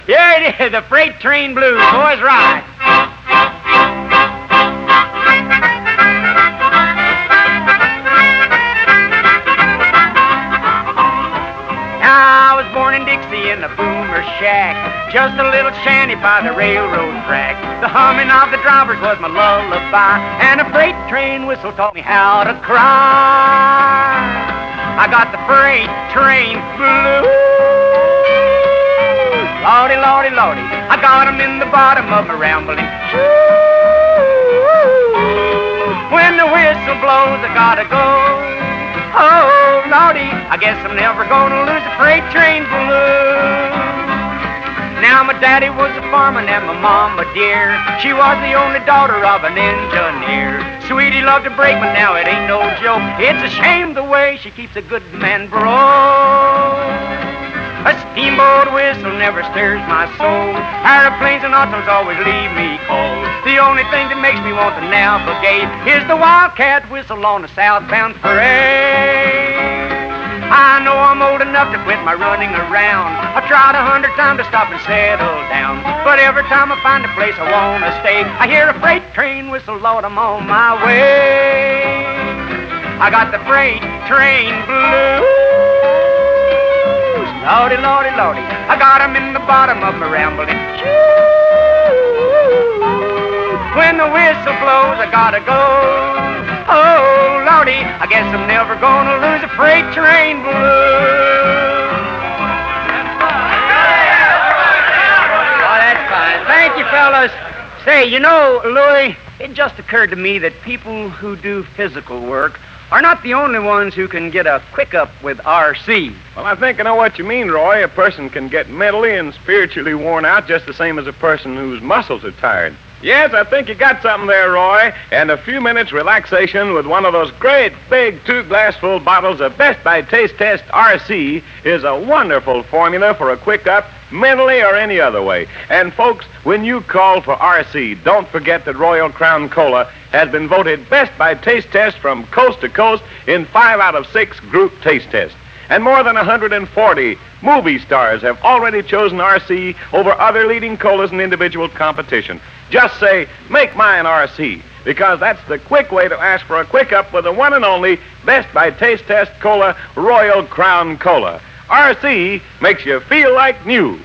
Here it is, the Freight Train Blues. Boys, ride. I was born in Dixie in the boomer shack, just a little shanty by the railroad track. The humming of the drivers was my lullaby, and a freight train whistle taught me how to cry. I got the freight train blues. Lordy, lordy, lordy, I got 'em in the bottom of my rambling shoes. When the whistle blows, I gotta go. Oh, lordy, I guess I'm never gonna lose the freight train blues. Now, my daddy was a farmer and my mama dear, she was the only daughter of an engineer. Sweetie loved to break, but now it ain't no joke. It's a shame the way she keeps a good man broke. A steamboat whistle never stirs my soul. Airplanes and autos always leave me cold. The only thing that makes me want to navigate is the wildcat whistle on the southbound parade. I know I'm old enough to quit my running around. I've tried 100 times to stop and settle down, but every time I find a place I want to stay, I hear a freight train whistle, Lord, I'm on my way. I got the freight train blues. Lordy, lordy, lordy, I got 'em in the bottom of my rambling shoes. When the whistle blows, I gotta go. Oh, lordy, I guess I'm never gonna lose a freight train blues. Oh, that's fine. Thank you, fellas. Say, you know, Louie, it just occurred to me that people who do physical work are not the only ones who can get a quick up with RC. Well, I think I know what you mean, Roy. A person can get mentally and spiritually worn out just the same as a person whose muscles are tired. Yes, I think you got something there, Roy. And a few minutes relaxation with one of those great big 2-glassful bottles of Best by Taste Test RC is a wonderful formula for a quick up, mentally or any other way. And folks, when you call for RC, don't forget that Royal Crown Cola has been voted Best by Taste Test from coast to coast in 5 out of 6 group taste tests. And more than 140 movie stars have already chosen RC over other leading colas in individual competition. Just say, make mine RC, because that's the quick way to ask for a quick up with the one and only Best by Taste Test Cola, Royal Crown Cola. RC makes you feel like new.